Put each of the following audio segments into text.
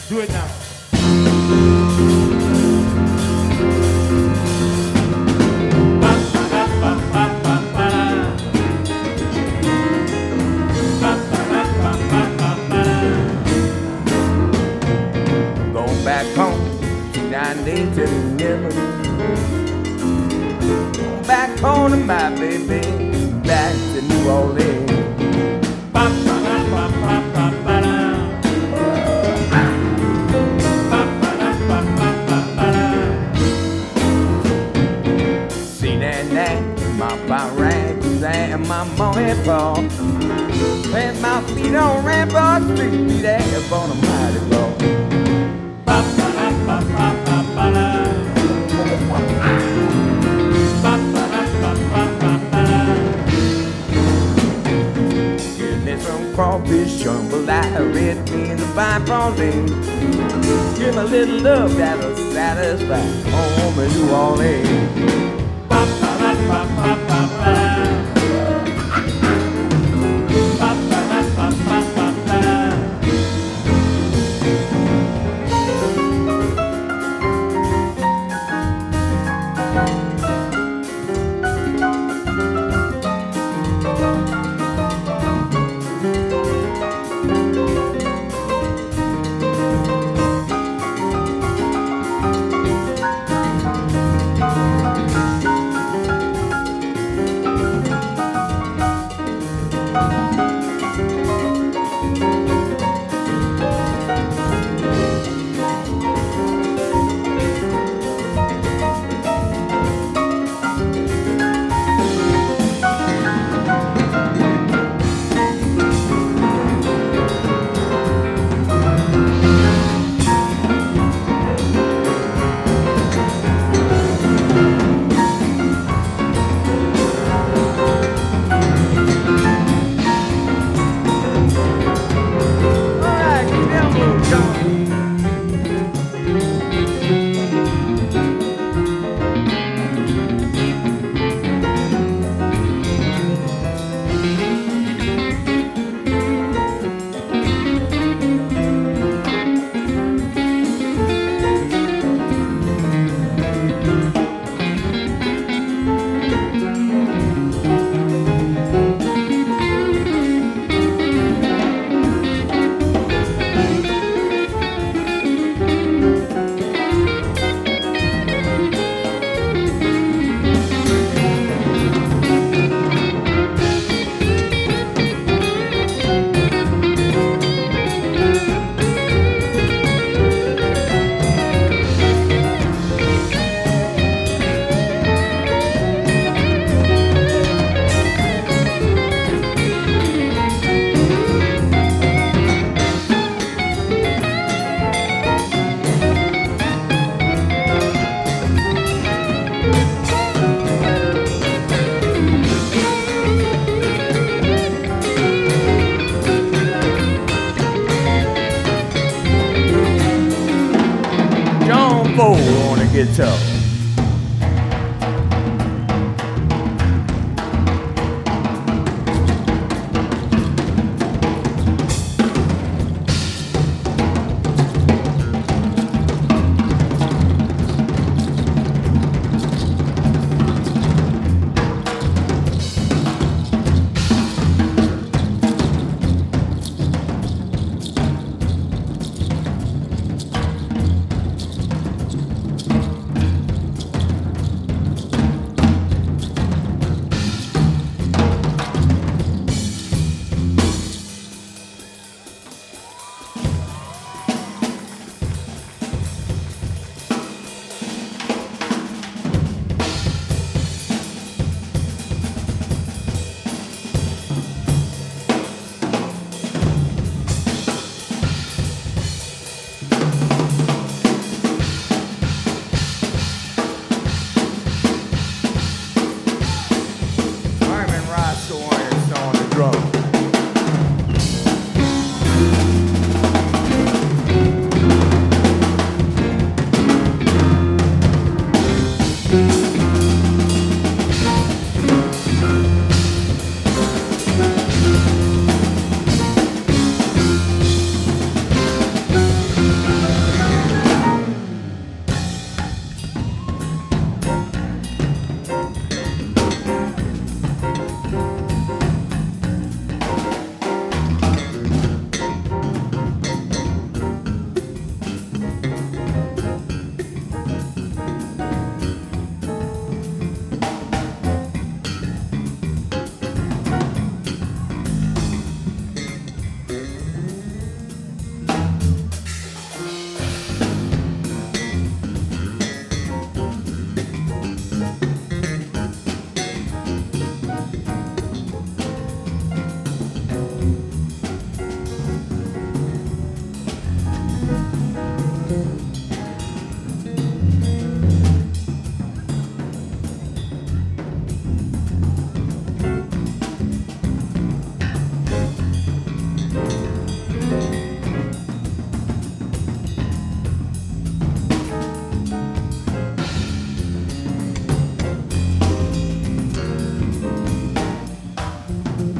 Do it now. Going back home, 9 days to the never. Going back home to my baby, back to New Orleans. See that night, my rags and my money ball. Plant my feet on Rampart Street, be there for the mighty ball. Give me some crawfish, jumble, I red beans, and fine prawns in. Give me a little love that'll satisfy home in New Orleans. On the guitar.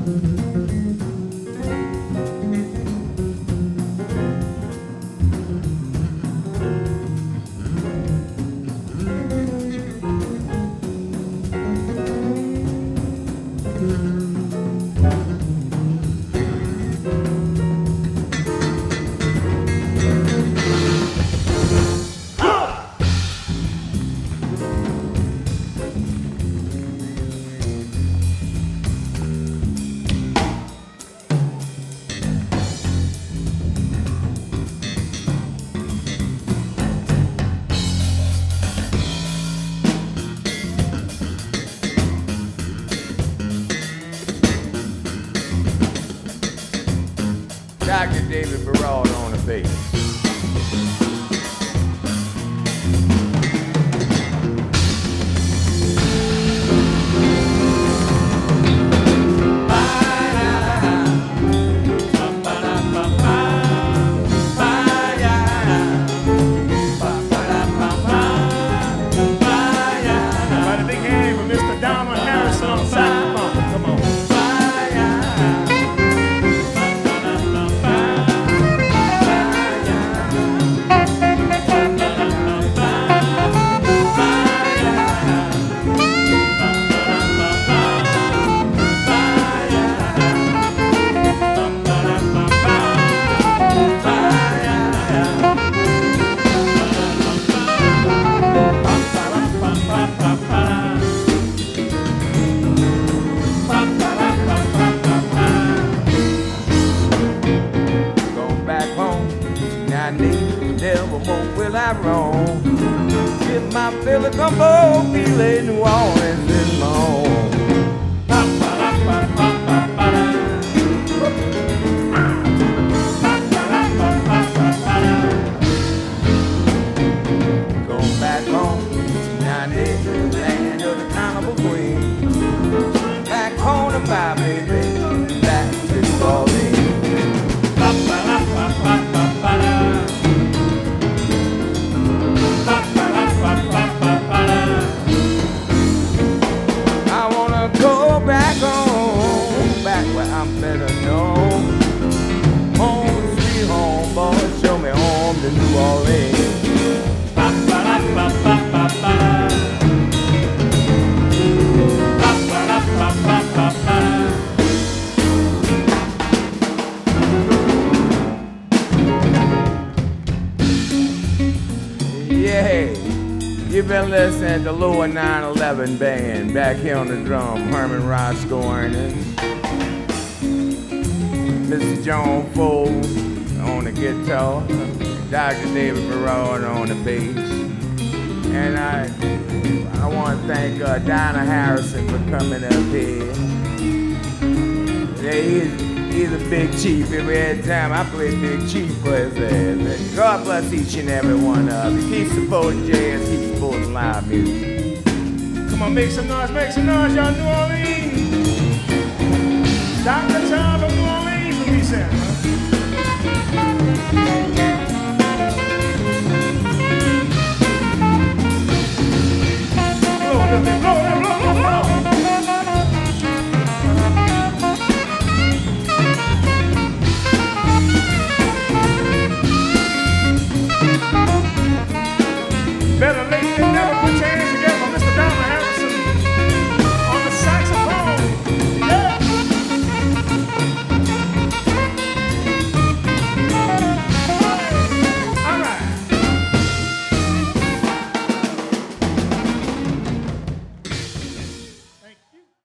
Dr. David Barraud on the bass. Nevermore will I roam. If my Philly gumbo feeling New Orleans is long. Go back home, down there, land of the carnival queen. Back home to my baby, back to New Orleans. Back home, back where I'm better known. Home, sweet home, boy, show me home to New Orleans. Yeah. You've been listening to Lower 911 Band, back here on the drum, Herman Roscoe Ernest, Mr. John Fole on the guitar, Dr. David Barraud on the bass, and I want to thank Donna Harrison for coming up here. Yeah, he's a big chief. Every time I play big chief for his ass. God bless each and every one of you. Keep supporting jazz, keep supporting live music. Come on, make some noise, y'all, New Orleans. Dr. Tom from New Orleans will be sent.